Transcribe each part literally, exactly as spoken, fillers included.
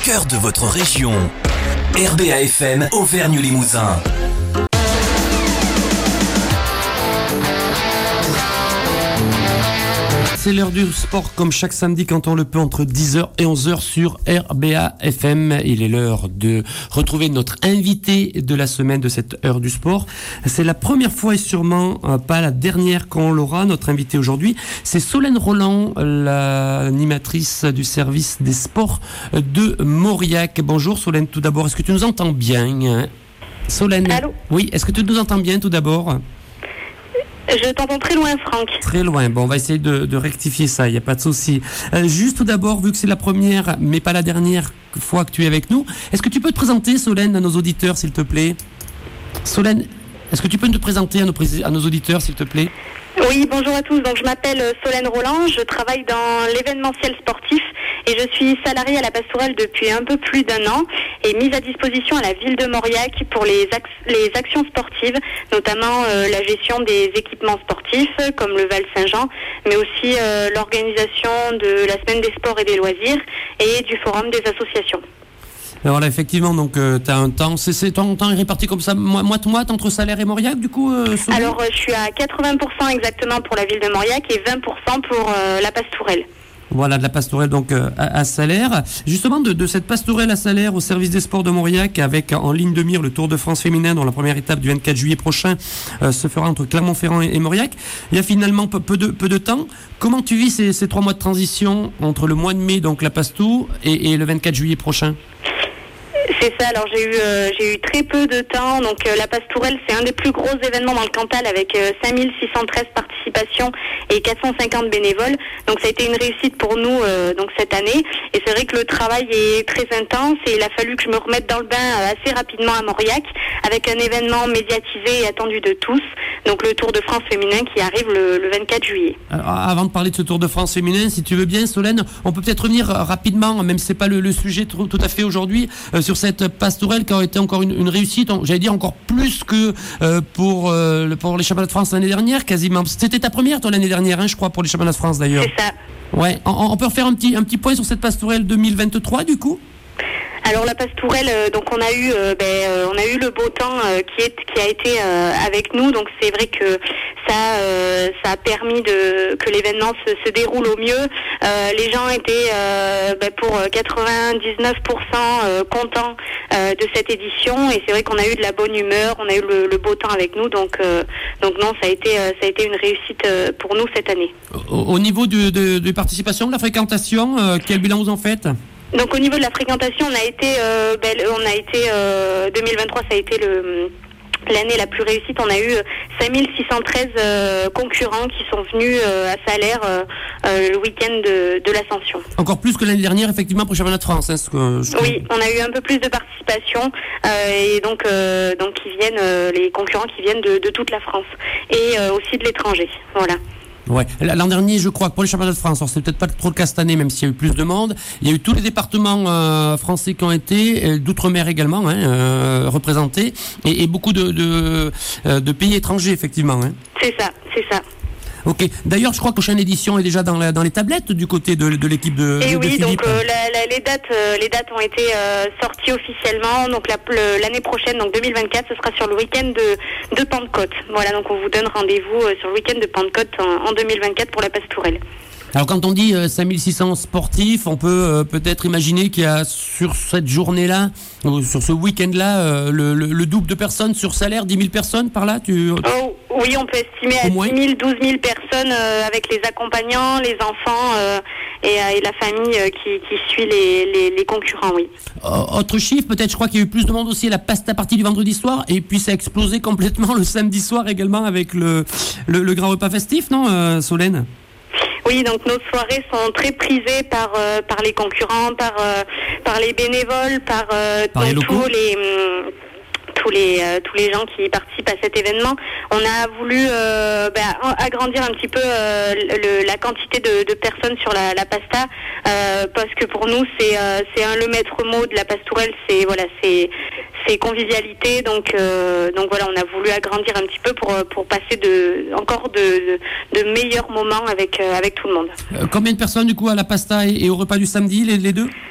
cœur de votre région. R B A F M Auvergne-Limousin. C'est l'heure du sport comme chaque samedi quand on le peut entre dix heures et onze heures sur R B A F M. Il est l'heure de retrouver notre invité de la semaine de cette heure du sport. C'est la première fois et sûrement euh, pas la dernière qu'on l'aura. Notre invité aujourd'hui, c'est Solène Roland, l'animatrice du service des sports de Mauriac. Bonjour Solène, tout d'abord, est-ce que tu nous entends bien? Solène. Allô? Oui, est-ce que tu nous entends bien tout d'abord? Je t'entends très loin, Franck. Très loin. Bon, on va essayer de, de rectifier ça, il n'y a pas de souci. Euh, juste tout d'abord, vu que c'est la première, mais pas la dernière fois que tu es avec nous, est-ce que tu peux te présenter, Solène, à nos auditeurs, s'il te plaît? Solène, est-ce que tu peux te présenter à nos, à nos auditeurs, s'il te plaît? Oui, bonjour à tous. Donc, je m'appelle Solène Roland, je travaille dans l'événementiel sportif et je suis salariée à la Pastourelle depuis un peu plus d'un an et mise à disposition à la ville de Mauriac pour les, ac- les actions sportives, notamment euh, la gestion des équipements sportifs comme le Val Saint-Jean, mais aussi euh, l'organisation de la semaine des sports et des loisirs et du forum des associations. Alors là, effectivement, donc euh, tu as un temps, c'est, c'est ton temps est réparti comme ça, moite-moite entre Salaire et Mauriac, du coup euh, Alors, euh, je suis à quatre-vingts pour cent exactement pour la ville de Mauriac et vingt pour cent pour euh, la Pastourelle. Voilà, de la Pastourelle donc euh, à, à Salaire. Justement, de, de cette Pastourelle à Salaire au service des sports de Mauriac, avec en ligne de mire le Tour de France féminin, dont la première étape du vingt-quatre juillet prochain euh, se fera entre Clermont-Ferrand et, et Mauriac. Il y a finalement peu, peu, de, peu de temps. Comment tu vis ces, ces trois mois de transition entre le mois de mai, donc la Pastou, et, et le vingt-quatre juillet prochain? C'est ça, alors j'ai eu euh, j'ai eu très peu de temps, donc euh, la Pastourelle c'est un des plus gros événements dans le Cantal avec euh, cinq mille six cent treize participations et quatre cent cinquante bénévoles, donc ça a été une réussite pour nous euh, donc cette année, et c'est vrai que le travail est très intense et il a fallu que je me remette dans le bain euh, assez rapidement à Mauriac avec un événement médiatisé et attendu de tous, donc le Tour de France féminin qui arrive le, le vingt-quatre juillet. Alors, avant de parler de ce Tour de France féminin, si tu veux bien Solène, on peut peut-être revenir rapidement, même si c'est pas le, le sujet tout, tout à fait aujourd'hui, euh, sur cette Pastourelle qui a été encore une, une réussite, j'allais dire encore plus que euh, pour, euh, pour les championnats de France l'année dernière, quasiment. C'était ta première toi l'année dernière, hein, je crois, pour les championnats de France d'ailleurs. C'est ça. Ouais, on, on peut refaire un petit, un petit point sur cette Pastourelle deux mille vingt-trois du coup? Alors la Pastourelle, euh, donc on a eu, euh, ben, euh, on a eu le beau temps euh, qui est, qui a été euh, avec nous. Donc c'est vrai que ça, euh, ça a permis de que l'événement se, se déroule au mieux. Euh, les gens étaient euh, ben, pour quatre-vingt-dix-neuf pour cent euh, contents euh, de cette édition. Et c'est vrai qu'on a eu de la bonne humeur, on a eu le, le beau temps avec nous. Donc, euh, donc non, ça a été, euh, ça a été une réussite euh, pour nous cette année. Au, au niveau de, de, de participation, de la fréquentation, euh, quel bilan vous en faites? Donc au niveau de la fréquentation, on a été, euh, ben, on a été euh, deux mille vingt-trois, ça a été le l'année la plus réussite. On a eu cinq mille six cent treize euh, concurrents qui sont venus euh, à Salaire euh, euh, le week-end de, de l'Ascension. Encore plus que l'année dernière, effectivement, pour le championnat de France. Hein, ce que je... Oui, on a eu un peu plus de participation euh, et donc euh, donc qui viennent euh, les concurrents qui viennent de, de toute la France et euh, aussi de l'étranger. Voilà. Ouais. L'an dernier, je crois que pour les championnats de France, alors c'est peut-être pas trop le cas cette année, même s'il y a eu plus de monde. Il y a eu tous les départements euh, français qui ont été, d'outre-mer également, hein, euh, représentés, et, et beaucoup de, de, euh, de pays étrangers, effectivement. Hein. C'est ça, c'est ça. Ok. D'ailleurs, je crois que la prochaine édition est déjà dans, la, dans les tablettes du côté de, de l'équipe de, Et de, oui, de Philippe. donc euh, la, la, les dates, euh, les dates ont été euh, sorties officiellement. Donc la, le, l'année prochaine, donc deux mille vingt-quatre, ce sera sur le week-end de, de Pentecôte. Voilà, donc on vous donne rendez-vous euh, sur le week-end de Pentecôte en, en deux mille vingt-quatre pour la Pastourelle. Alors quand on dit euh, cinq mille six cents sportifs, on peut euh, peut-être imaginer qu'il y a sur cette journée-là, ou sur ce week-end-là, euh, le, le, le double de personnes sur Salaire, dix mille personnes par là tu... Oh, oui, on peut estimer à dix mille, douze mille personnes euh, avec les accompagnants, les enfants euh, et, euh, et la famille euh, qui, qui suit les, les, les concurrents, oui. Euh, autre chiffre, peut-être, je crois qu'il y a eu plus de monde aussi à la pasta partie du vendredi soir, et puis ça a explosé complètement le samedi soir également avec le, le, le grand repas festif, non euh, Solène? Oui, donc nos soirées sont très prisées par euh, par les concurrents, par euh, par les bénévoles, par, euh, par les locaux. tous les hum, tous les euh, tous les gens qui participent à cet événement. On a voulu euh, bah, agrandir un petit peu euh, le, la quantité de, de personnes sur la, la pasta euh, parce que pour nous c'est euh, c'est un le maître mot de la Pastourelle, c'est voilà c'est c'est convivialité, donc euh, donc voilà, on a voulu agrandir un petit peu pour pour passer de encore de de, de meilleurs moments avec euh, avec tout le monde. Euh, combien de personnes du coup à la pasta et, et au repas du samedi, les, les deux?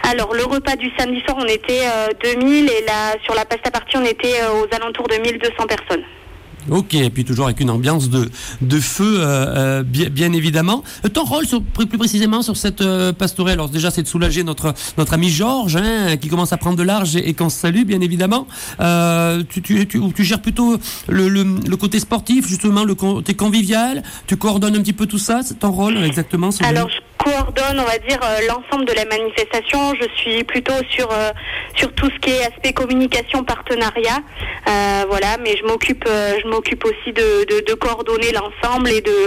Alors, le repas du samedi soir, on était euh, deux mille et là, sur la pasta party, on était euh, aux alentours de mille deux cents personnes. Ok, et puis toujours avec une ambiance de, de feu, euh, euh, bien, bien évidemment. Ton rôle, sur, plus précisément, sur cette euh, pastorelle, alors déjà, c'est de soulager notre, notre ami Georges, hein, qui commence à prendre de l'âge et, et qu'on salue, bien évidemment. Euh, tu, tu, tu, tu gères plutôt le, le, le côté sportif, justement, le côté convivial. Tu coordonnes un petit peu tout ça, c'est ton rôle, exactement. Alors, je coordonne, on va dire, euh, l'ensemble de la manifestation. Je suis plutôt sur, euh, sur tout ce qui est aspect communication, partenariat. Euh, voilà, mais je m'occupe, euh, je m'occupe aussi de, de, de coordonner l'ensemble et de,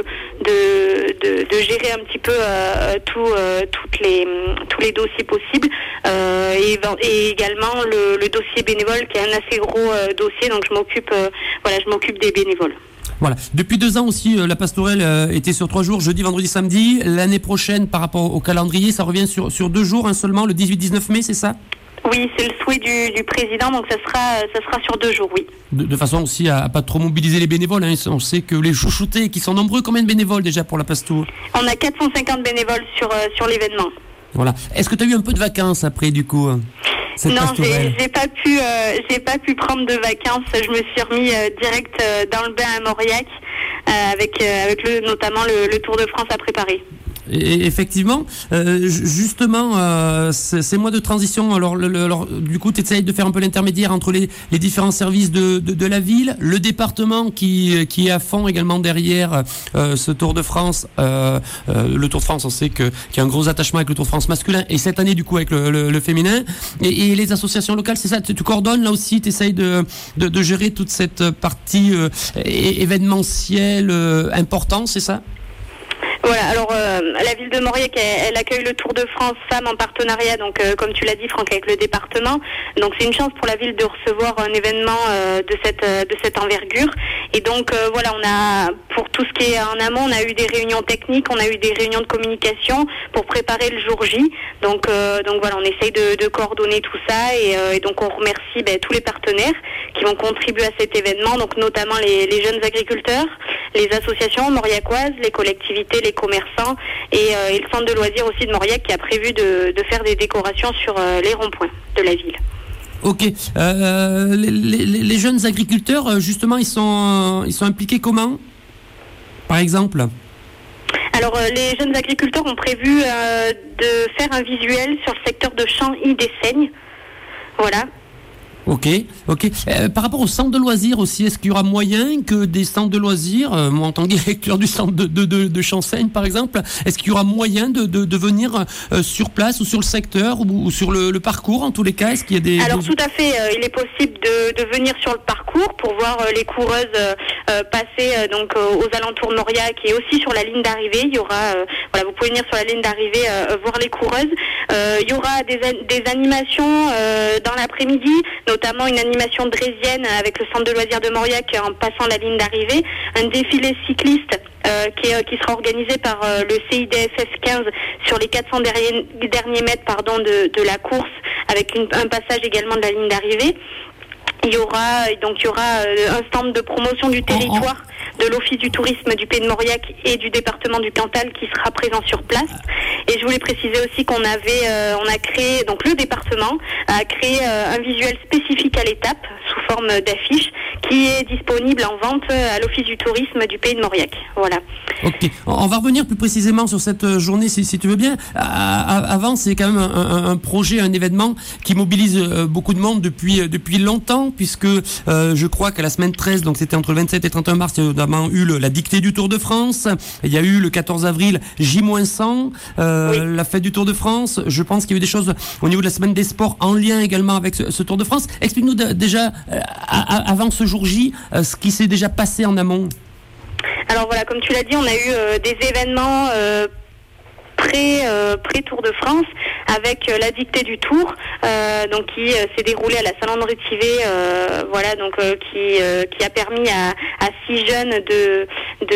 de, de, de gérer un petit peu euh, tout, euh, toutes les, tous les dossiers possibles. Euh, et, et également le, le dossier bénévole qui est un assez gros euh, dossier, donc je m'occupe, euh, voilà, je m'occupe des bénévoles. Voilà. Depuis deux ans aussi, euh, la pastorelle euh, était sur trois jours, jeudi, vendredi, samedi. L'année prochaine, par rapport au calendrier, ça revient sur, sur deux jours hein, seulement, le dix-huit dix-neuf mai, c'est ça ? Oui, c'est le souhait du, du président, donc ça sera, ça sera sur deux jours, oui. De, de façon aussi à, à pas trop mobiliser les bénévoles. Hein. On sait que les chouchoutés, qui sont nombreux, combien de bénévoles déjà pour la pastoure ? On a quatre cent cinquante bénévoles sur, euh, sur l'événement. Voilà. Est-ce que tu as eu un peu de vacances après, du coup ? Non, j'ai, j'ai pas pu, euh, j'ai pas pu prendre de vacances. Je me suis remis euh, direct euh, dans le bain à Mauriac, euh, avec, euh, avec le, notamment le, le Tour de France à préparer. Et effectivement, euh, justement, euh, ces, ces mois de transition, alors, le, le, alors du coup, tu essayes de faire un peu l'intermédiaire entre les, les différents services de, de, de la ville, le département qui, qui est à fond également derrière euh, ce Tour de France. Euh, euh, le Tour de France, on sait que, qu'il y a un gros attachement avec le Tour de France masculin et cette année, du coup, avec le, le, le féminin. Et, et les associations locales, c'est ça, tu, tu coordonnes là aussi, tu essayes de, de, de gérer toute cette partie euh, événementielle euh, importante, c'est ça ? Voilà, alors euh, la ville de Mauriac, elle, elle accueille le Tour de France Femmes en partenariat, donc euh, comme tu l'as dit Franck, avec le département. Donc c'est une chance pour la ville de recevoir un événement euh, de cette euh, de cette envergure. Et donc euh, voilà, on a pour tout ce qui est en amont, on a eu des réunions techniques, on a eu des réunions de communication pour préparer le jour J. Donc euh, donc voilà, on essaye de, de coordonner tout ça et, euh, et donc on remercie ben, tous les partenaires qui vont contribuer à cet événement, donc notamment les, les jeunes agriculteurs, les associations mauriacoises, les collectivités, les commerçants et, euh, et le centre de loisirs aussi de Mauriac qui a prévu de, de faire des décorations sur euh, les ronds-points de la ville. Ok. Euh, les, les, les jeunes agriculteurs, justement, ils sont, ils sont impliqués comment ? Par exemple ? Alors, euh, les jeunes agriculteurs ont prévu euh, de faire un visuel sur le secteur de Champs-y-des-Saignes. Voilà. Ok, ok. Euh, par rapport au centre de loisirs aussi, est-ce qu'il y aura moyen que des centres de loisirs, euh, moi en tant que directeur du centre de, de, de, de Champagne par exemple, est-ce qu'il y aura moyen de, de, de venir euh, sur place ou sur le secteur ou, ou sur le, le parcours en tous les cas ? Est-ce qu'il y a des... Alors des... tout à fait, euh, il est possible de, de venir sur le parcours pour voir euh, les coureuses euh, passer euh, donc euh, aux alentours de Mauriac et aussi sur la ligne d'arrivée. Il y aura, euh, voilà, vous pouvez venir sur la ligne d'arrivée euh, voir les coureuses. Euh, il y aura des, des animations euh, dans l'après-midi, notamment une animation draisienne avec le centre de loisirs de Mauriac en passant la ligne d'arrivée, un défilé cycliste euh, qui, est, qui sera organisé par euh, le C I D F F quinze sur les quatre cents derniers, derniers mètres pardon, de, de la course avec une, un passage également de la ligne d'arrivée. Il y aura donc il y aura euh, un stand de promotion du territoire de l'Office du tourisme du Pays de Mauriac et du département du Cantal qui sera présent sur place. Et je voulais préciser aussi qu'on avait, euh, on a créé, donc le département a créé euh, un visuel spécifique à l'étape sous forme d'affiche qui est disponible en vente à l'Office du tourisme du Pays de Mauriac. Voilà. Ok. On va revenir plus précisément sur cette journée si, si tu veux bien. Avant, c'est quand même un, un, un projet, un événement qui mobilise beaucoup de monde depuis depuis longtemps puisque euh, je crois qu'à la semaine treize, donc c'était entre le vingt-sept et trente et un mars, il y a notamment eu le, la dictée du Tour de France. Il y a eu le quatorze avril J cent, euh, oui. La fête du Tour de France. Je pense qu'il y a eu des choses au niveau de la semaine des sports en lien également avec ce, ce Tour de France. Explique-nous de, déjà euh, à, avant ce jour J euh, ce qui s'est déjà passé en amont. Alors voilà, comme tu l'as dit, on a eu euh, des événements euh, pré, euh, pré-Tour de France avec euh, la dictée du Tour, euh, donc qui euh, s'est déroulée à la Salandre de Thivet, euh, voilà, donc euh, qui euh, qui a permis à, à six jeunes de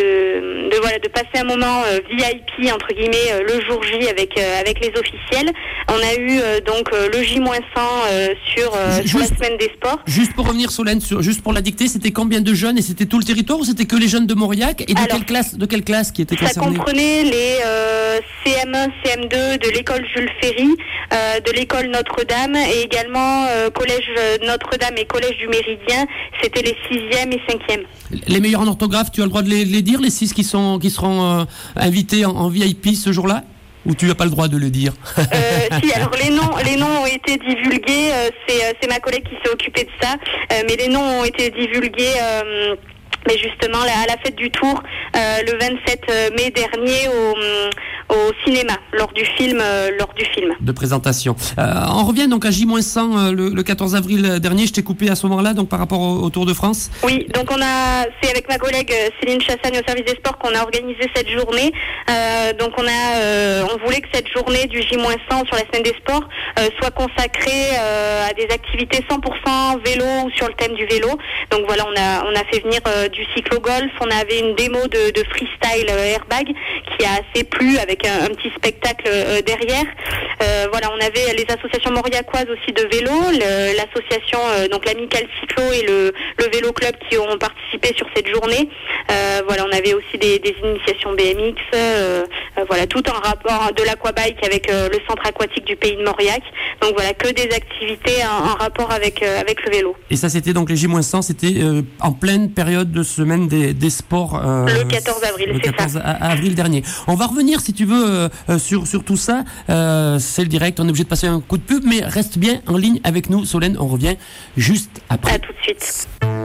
de, de voilà de passer un moment euh, V I P entre guillemets euh, le jour J avec euh, avec les officiels. On a eu euh, donc euh, le J cent euh, sur, euh, juste, sur la semaine des sports. Juste pour revenir Solène, sur, juste pour la dictée, c'était combien de jeunes et c'était tout le territoire ou c'était que les jeunes de Mauriac et de Alors, quelle classe de quelle classe qui étaient concernés ? Ça comprenait les euh, C M un, C M deux de l'école Jules Ferry J, euh, de l'école Notre-Dame et également euh, collège Notre-Dame et collège du Méridien. C'était les sixième et cinquième. Les meilleurs en orthographe, tu as le droit de les, les dire, les six qui sont qui seront euh, invités en, en V I P ce jour-là? Ou tu n'as pas le droit de le dire? euh, Si, alors les noms, les noms ont été divulgués. Euh, c'est, euh, c'est ma collègue qui s'est occupée de ça. Euh, mais les noms ont été divulgués. Euh, mais justement, à la fête du Tour, euh, le vingt-sept mai dernier, au, au cinéma, lors du film, euh, lors du film. De présentation. Euh, on revient donc à J cent euh, le, le quatorze avril dernier. Je t'ai coupé à ce moment-là, donc par rapport au, au Tour de France. Oui, donc on a, c'est avec ma collègue Céline Chassagne au service des sports qu'on a organisé cette journée. Euh, donc on a, euh, on voulait que cette journée du J cent sur la semaine des sports euh, soit consacrée euh, à des activités cent pour cent vélo ou sur le thème du vélo. Donc voilà, on a, on a fait venir euh, du cyclo-golf, on avait une démo de, de freestyle euh, airbag qui a assez plu avec un, un petit spectacle euh, derrière. Euh, voilà, on avait les associations mauriacoises aussi de vélo, le, l'association euh, donc l'Amicale Cyclo et le, le Vélo Club qui ont participé sur cette journée. Euh, voilà, on avait aussi des, des initiations B M X, euh, euh, voilà, tout en rapport de l'aquabike avec euh, le centre aquatique du pays de Mauriac. Donc voilà, que des activités en, en rapport avec euh, avec le vélo. Et ça, c'était donc les J cent, c'était euh, en pleine période de semaine des, des sports. Euh, le quatorze avril, le c'est quatorze ça. avril dernier. On va revenir, si tu veux, euh, sur sur tout ça. Euh, c'est le direct, on est obligé de passer un coup de pub, mais reste bien en ligne avec nous, Solène. On revient juste après. À tout de suite.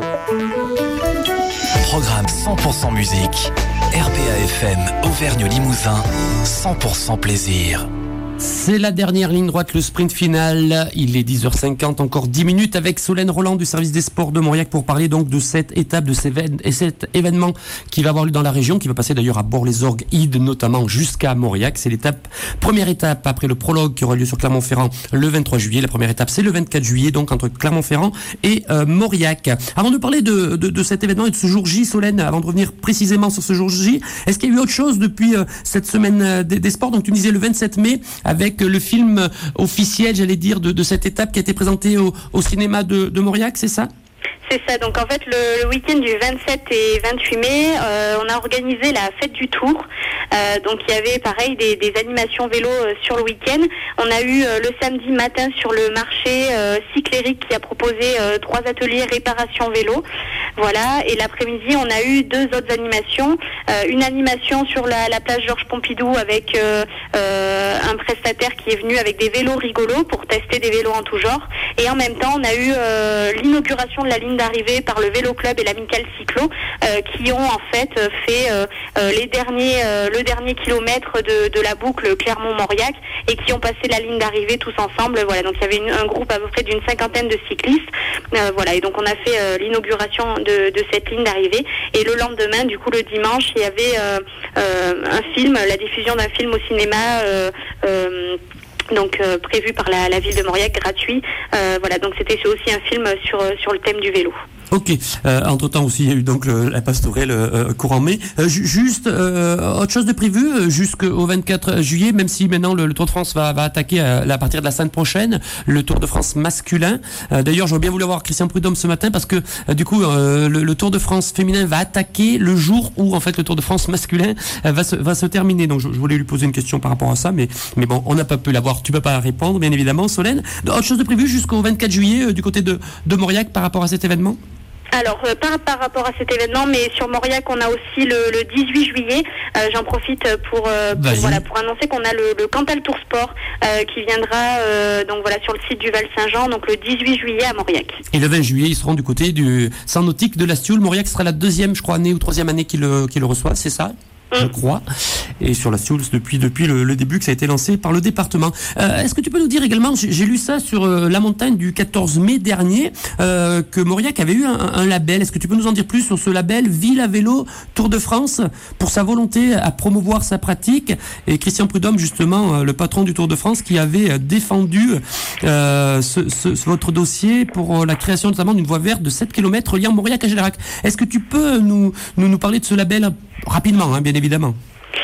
Programme cent pour cent musique. R B A F M Auvergne-Limousin. cent pour cent plaisir. C'est la dernière ligne droite, le sprint final. Il est dix heures cinquante, encore dix minutes avec Solène Roland du service des sports de Mauriac pour parler donc de cette étape, de cet événement qui va avoir lieu dans la région, qui va passer d'ailleurs à Bord-les-Orgues, Ide notamment jusqu'à Mauriac. C'est l'étape, première étape après le prologue qui aura lieu sur Clermont-Ferrand le vingt-trois juillet. La première étape, c'est le vingt-quatre juillet, donc entre Clermont-Ferrand et euh, Mauriac. Avant de parler de, de, de cet événement et de ce jour J, Solène, avant de revenir précisément sur ce jour J, est-ce qu'il y a eu autre chose depuis euh, cette semaine euh, des, des sports? Donc tu me disais le vingt-sept mai, avec le film officiel, j'allais dire, de, de cette étape qui a été présenté au, au cinéma de, de Mauriac, c'est ça? C'est ça, donc en fait le, le week-end du vingt-sept et vingt-huit mai, euh, on a organisé la fête du Tour. Euh, donc il y avait pareil des, des animations vélo euh, sur le week-end. On a eu euh, le samedi matin sur le marché euh, Cyclérique qui a proposé euh, trois ateliers réparation vélo. Voilà, et l'après-midi on a eu deux autres animations. Euh, une animation sur la, la plage Georges Pompidou avec euh, euh, un prestataire qui est venu avec des vélos rigolos pour tester des vélos en tout genre. Et en même temps on a eu euh, l'inauguration de la ligne d'arrivée par le Vélo Club et l'Amicale Cyclo euh, qui ont en fait fait euh, euh, les derniers euh, le dernier kilomètre de, de la boucle Clermont-Mauriac et qui ont passé la ligne d'arrivée tous ensemble. Voilà, donc il y avait une, un groupe à peu près d'une cinquantaine de cyclistes. Euh, voilà, et donc on a fait euh, l'inauguration de, de cette ligne d'arrivée. Et le lendemain, du coup le dimanche, il y avait euh, euh, un film, la diffusion d'un film au cinéma. Euh, euh, donc euh, prévu par la, la ville de Mauriac, gratuit. Euh, voilà, donc c'était aussi un film sur sur le thème du vélo. Ok. Euh, entre temps aussi, il y a eu donc le, la pastourelle euh, courant mai. Euh, ju- juste euh, autre chose de prévu euh, jusqu'au vingt-quatre juillet, même si maintenant le, le Tour de France va, va attaquer euh, à partir de la semaine prochaine le Tour de France masculin. Euh, d'ailleurs, j'aurais bien voulu avoir Christian Prudhomme ce matin parce que euh, du coup euh, le, le Tour de France féminin va attaquer le jour où en fait le Tour de France masculin euh, va se va se terminer. Donc je, je voulais lui poser une question par rapport à ça, mais mais bon, on n'a pas pu l'avoir. Tu peux pas répondre, bien évidemment, Solène. Autre chose de prévu jusqu'au vingt-quatre juillet euh, du côté de de Mauriac par rapport à cet événement? Alors, euh, pas par rapport à cet événement, mais sur Mauriac, on a aussi le, le dix-huit juillet. Euh, j'en profite pour, euh, pour, voilà, pour annoncer qu'on a le, le Cantal Tour Sport euh, qui viendra euh, donc voilà sur le site du Val-Saint-Jean, donc le dix-huit juillet à Mauriac. Et le vingt juillet, ils seront du côté du centre nautique de la Stioule. Mauriac sera la deuxième, je crois, année ou troisième année qu'il le, qu'il le reçoit, c'est ça? Je crois. Et sur la Stioule, depuis depuis le, le début que ça a été lancé par le département. Euh, est-ce que tu peux nous dire également, j'ai, j'ai lu ça sur euh, la montagne du quatorze mai dernier, euh, que Mauriac avait eu un, un label. Est-ce que tu peux nous en dire plus sur ce label Ville à vélo Tour de France pour sa volonté à promouvoir sa pratique? Et Christian Prudhomme, justement, euh, le patron du Tour de France, qui avait défendu euh, ce, ce, ce, votre dossier pour la création notamment d'une voie verte de sept kilomètres reliant Mauriac à Gélérac. Est-ce que tu peux nous, nous, nous parler de ce label rapidement, hein, bien évidemment?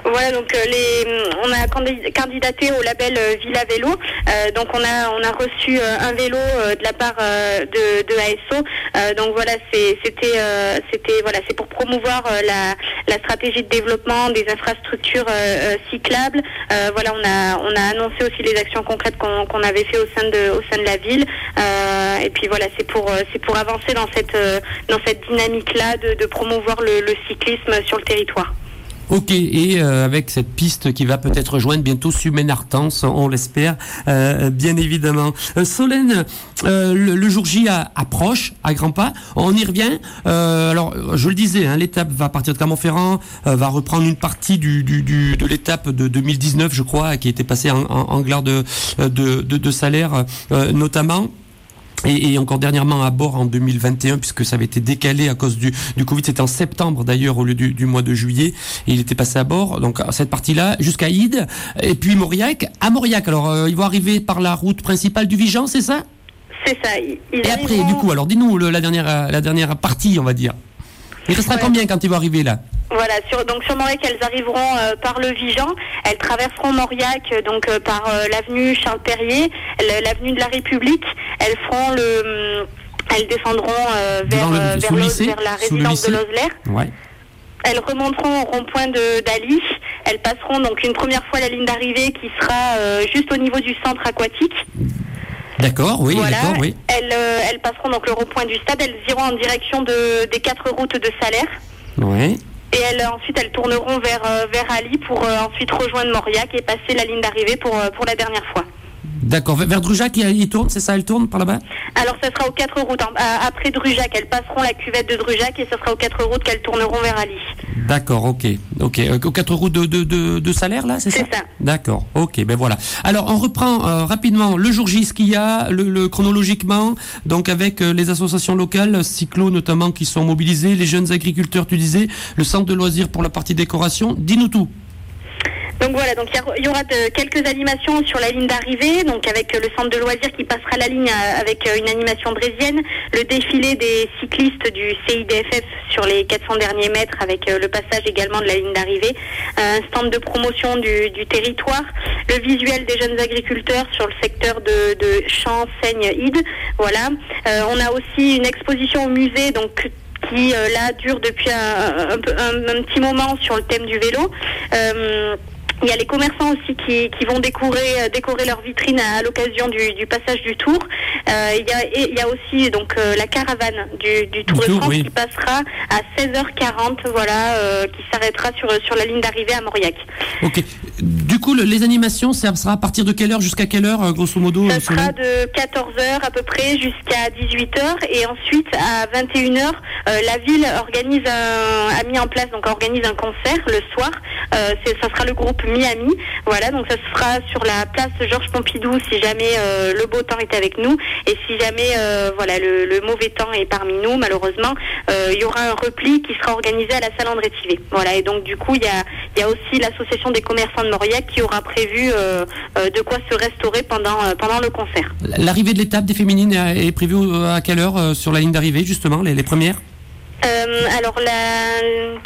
Voilà, donc euh, les, on a candi- candidaté au label euh, Villa Vélo. Euh, donc on a on a reçu euh, un vélo euh, de la part euh, de, de A S O. Euh, donc voilà, c'est, c'était euh, c'était voilà, c'est pour promouvoir euh, la la stratégie de développement des infrastructures euh, euh, cyclables. Euh, voilà, on a on a annoncé aussi les actions concrètes qu'on, qu'on avait fait au sein de au sein de la ville. Euh, et puis voilà, c'est pour c'est pour avancer dans cette euh, dans cette dynamique là de, de promouvoir le, le cyclisme sur le territoire. Ok, et euh, avec cette piste qui va peut-être rejoindre bientôt Sumen-Artens, on l'espère, euh, bien évidemment. Euh, Solène, euh, le, le jour J a, approche à grands pas, on y revient. Euh, alors, je le disais, hein, l'étape va partir de Clermont-Ferrand, euh, va reprendre une partie du, du, du, de l'étape de deux mille dix-neuf, je crois, qui était passée en, en, en gare de, de, de, de Salaire, euh, notamment. Et, et encore dernièrement à bord en deux mille vingt et un, puisque ça avait été décalé à cause du, du Covid. C'était en septembre d'ailleurs au lieu du, du mois de juillet. Et il était passé à bord. Donc cette partie-là jusqu'à Ide et puis Mauriac. À Mauriac, alors euh, ils vont arriver par la route principale du Vigan, c'est ça ? C'est ça. Ils et après, arriveront... du coup, alors dis-nous le, la dernière la dernière partie, on va dire. Il restera ouais. combien quand ils vont arriver là ? Voilà, sur, donc sur Mauriac, elles arriveront euh, par le Vigan. Elles traverseront Mauriac donc euh, par euh, l'avenue Charles-Perrier, l'avenue de la République. Elles feront le, euh, elles descendront euh, vers, le, euh, vers, le, lycée, vers la résidence de Lozler. Ouais. Elles remonteront au rond-point de d'Ali. Elles passeront donc une première fois la ligne d'arrivée qui sera euh, juste au niveau du centre aquatique. D'accord, oui, voilà. d'accord, oui. Elles, euh, elles passeront donc le rond-point du stade. Elles iront en direction de, des quatre routes de Salaire. Oui. Et elles, ensuite, elles tourneront vers, euh, vers Ali pour euh, ensuite rejoindre Mauriac et passer la ligne d'arrivée pour, euh, pour la dernière fois. D'accord. Vers Drujac, ils tournent, c'est ça, elles tournent par là-bas ? Alors, ça sera aux quatre routes. Après Drujac, elles passeront la cuvette de Drujac et ce sera aux quatre routes qu'elles tourneront vers Ali. D'accord, ok. Ok. Aux quatre routes de, de, de, de Salaire, là, c'est ça ? C'est ça. D'accord, ok, ben voilà. Alors, on reprend euh, rapidement le jour J, ce qu'il y a, le, le, chronologiquement, donc avec euh, les associations locales, cyclo notamment, qui sont mobilisées, les jeunes agriculteurs, tu disais, le centre de loisirs pour la partie décoration. Dis-nous tout. Donc voilà, donc il y aura de, quelques animations sur la ligne d'arrivée, donc avec le centre de loisirs qui passera la ligne avec une animation drésienne, le défilé des cyclistes du C I D F F sur les quatre cents derniers mètres avec le passage également de la ligne d'arrivée, un stand de promotion du, du territoire, le visuel des jeunes agriculteurs sur le secteur de, de Champs, Seigne, Ide, voilà. Euh, on a aussi une exposition au musée, donc qui euh, là dure depuis un, un, un, un petit moment sur le thème du vélo. Euh, Il y a les commerçants aussi qui, qui vont décorer, décorer leur vitrine à, à l'occasion du, du passage du Tour. Euh, il, y a, et, il y a aussi donc euh, la caravane du, du Tour du de France oui. qui passera à seize heures quarante, voilà, euh, qui s'arrêtera sur, sur la ligne d'arrivée à Mauriac. Ok. Du coup, le, les animations, ça sera à partir de quelle heure jusqu'à quelle heure, grosso modo ? Ça sera de quatorze heures à peu près jusqu'à dix-huit heures et ensuite à vingt et une heures, euh, la ville organise un, a mis en place donc organise un concert le soir. Euh, c'est, ça sera le groupe Miami, voilà, donc ça se fera sur la place Georges Pompidou si jamais euh, le beau temps est avec nous et si jamais euh, voilà le, le mauvais temps est parmi nous malheureusement, euh, il y aura un repli qui sera organisé à la salle André Thivet. Voilà, et donc du coup il y a il y a aussi l'association des commerçants de Mauriac qui aura prévu euh, euh, de quoi se restaurer pendant euh, pendant le concert. L'arrivée de l'étape des féminines est prévue à quelle heure euh, sur la ligne d'arrivée justement, les, les premières? Euh, alors la...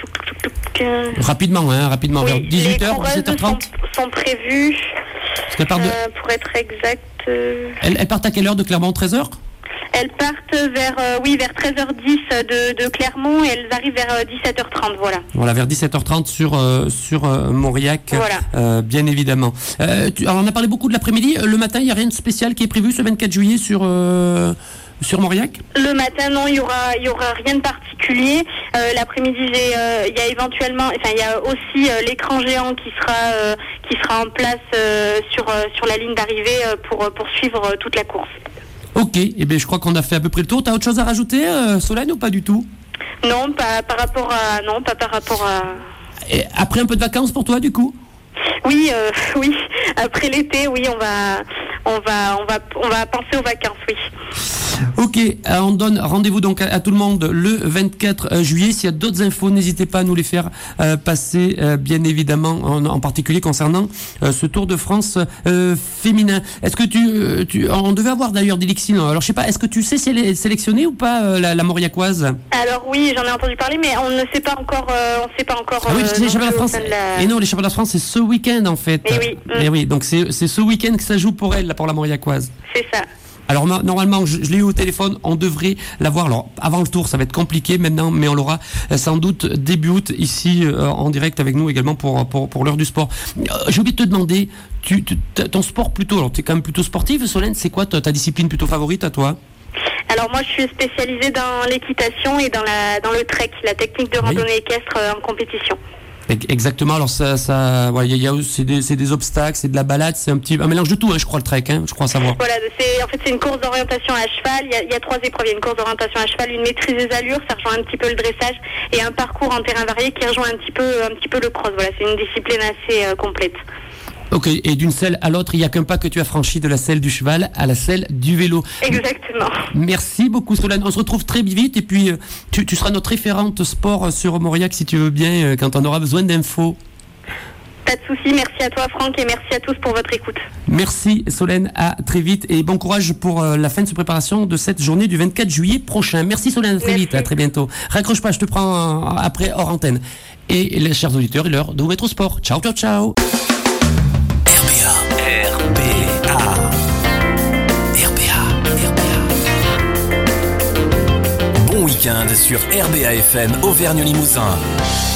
Rapidement, hein, rapidement, oui, vers dix-huit heures, dix-sept heures trente sont, sont prévues, de... euh, pour être exact... Euh... Elles, elles partent à quelle heure de Clermont? Treize heures? Elles partent vers, euh, oui, vers treize heures dix de, de Clermont et elles arrivent vers euh, dix-sept heures trente, voilà. Voilà, vers dix-sept heures trente sur, euh, sur euh, Mauriac, voilà. euh, bien évidemment. Euh, tu, alors on a parlé beaucoup de l'après-midi, le matin il n'y a rien de spécial qui est prévu ce vingt-quatre juillet sur... Euh... Sur Mauriac? Le matin, non, il y aura, il y aura rien de particulier. Euh, l'après-midi, j'ai, euh, il y a éventuellement, enfin, il y a aussi euh, l'écran géant qui sera, euh, qui sera en place euh, sur, euh, sur la ligne d'arrivée euh, pour pour suivre euh, toute la course. Ok, et eh bien je crois qu'on a fait à peu près le tour. T'as autre chose à rajouter, euh, Solène, ou pas du tout? Non, pas par rapport à, non, pas par rapport à. Et après un peu de vacances pour toi, du coup? Oui, euh, oui. Après l'été, oui, on va, on va, on va, on va penser aux vacances, oui. Ok, on donne rendez-vous donc à, à tout le monde le vingt-quatre juillet. S'il y a d'autres infos, n'hésitez pas à nous les faire euh, passer, euh, bien évidemment, en, en particulier concernant euh, ce Tour de France euh, féminin. Est-ce que tu, tu, on devait avoir d'ailleurs des Lixines. Alors je sais pas, est-ce que tu sais si elle est sélectionnée ou pas euh, la, la Mauriacoise? Alors oui, j'en ai entendu parler, mais on ne sait pas encore. Euh, on sait pas encore. Ah oui, euh, les championnats de France. La... Et non, les championnats de France c'est ce week-end en fait. Et oui. Mm. Et oui, donc c'est, c'est ce week-end que ça joue pour elle, là, pour la Mauriacoise. C'est ça. Alors normalement, je, je l'ai eu au téléphone, on devrait l'avoir. Alors avant le tour, ça va être compliqué maintenant, mais on l'aura euh, sans doute début août ici euh, en direct avec nous également pour pour pour l'heure du sport. Euh, j'ai oublié de te demander, tu, tu ton sport plutôt, alors tu es quand même plutôt sportive, Solène, c'est quoi ta, ta discipline plutôt favorite à toi? Alors moi, je suis spécialisée dans l'équitation et dans la dans le trek, la technique de randonnée oui. équestre euh, en compétition. Exactement. Alors ça, ça, ouais, il y a, c'est des, c'est des obstacles, c'est de la balade, c'est un petit, un mélange de tout, hein, je crois le trek, hein, je crois savoir. Voilà, c'est, en fait, c'est une course d'orientation à cheval. Il y a, il y a trois épreuves. Il y a une course d'orientation à cheval, une maîtrise des allures, ça rejoint un petit peu le dressage, et un parcours en terrain varié qui rejoint un petit peu, un petit peu le cross. Voilà, c'est une discipline assez euh, complète. Ok, et d'une selle à l'autre, il n'y a qu'un pas que tu as franchi de la selle du cheval à la selle du vélo. Exactement. Merci beaucoup Solène, on se retrouve très vite et puis tu, tu seras notre référente sport sur Mauriac si tu veux bien, quand on aura besoin d'infos. Pas de souci, merci à toi Franck et merci à tous pour votre écoute. Merci Solène, à très vite et bon courage pour la fin de cette préparation de cette journée du vingt-quatre juillet prochain. Merci Solène, à très merci. Vite, à très bientôt. Raccroche pas, je te prends après hors antenne. Et les chers auditeurs, il est l'heure de vous mettre au sport. Ciao, ciao, ciao. R B A R B A R B A Bon week-end sur R B A F M Auvergne Limousin.